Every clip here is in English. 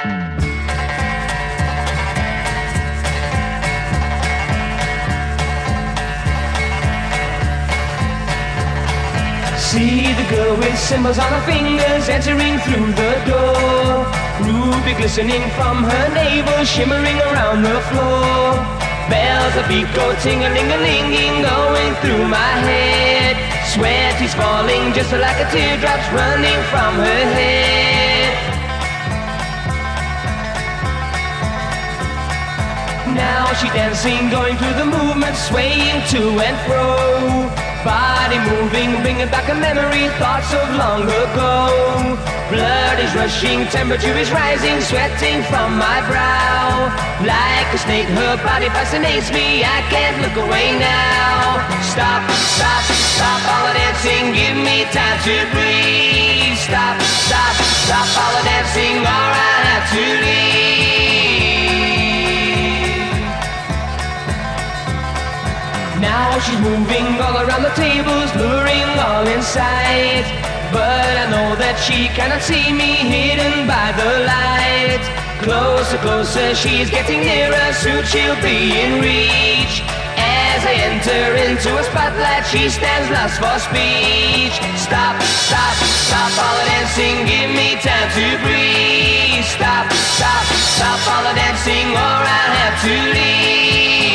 See the girl with symbols on her fingers entering through the door. Ruby glistening from her navel, shimmering around the floor. Bells of beat go ting-a-ling-a-linging, going through my head. Sweat is falling just like a teardrop's running from her head. Now she dancing, going through the movement, swaying to and fro. Body moving, bringing back a memory, thoughts of long ago. Blood is rushing, temperature is rising, sweating from my brow. Like a snake, her body fascinates me, I can't look away now. Stop, stop, stop all the dancing, give me time to breathe. Stop, stop, stop all the dancing, or I have to leave. Now she's moving all around the tables, luring all in sight. But I know that she cannot see me, hidden by the light. Closer, closer, she's getting nearer, soon she'll be in reach. As I enter into a spotlight, she stands lost for speech. Stop, stop, stop all the dancing, give me time to breathe. Stop, stop, stop all the dancing, or I'll have to leave.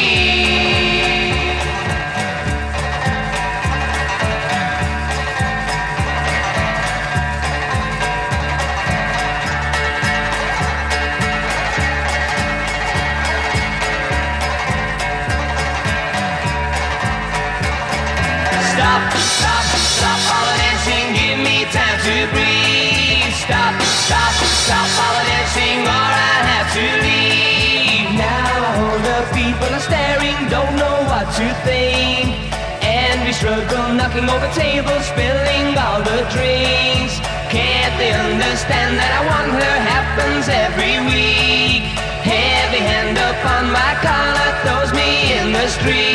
Stop, stop, stop all the dancing, give me time to breathe. Stop, stop, stop all the dancing, or I have to leave. Now all the people are staring, don't know what to think. And we struggle, knocking over tables, spilling all the drinks. Can't they understand that I want her, happens every week. Heavy hand upon my collar, throws me in the street.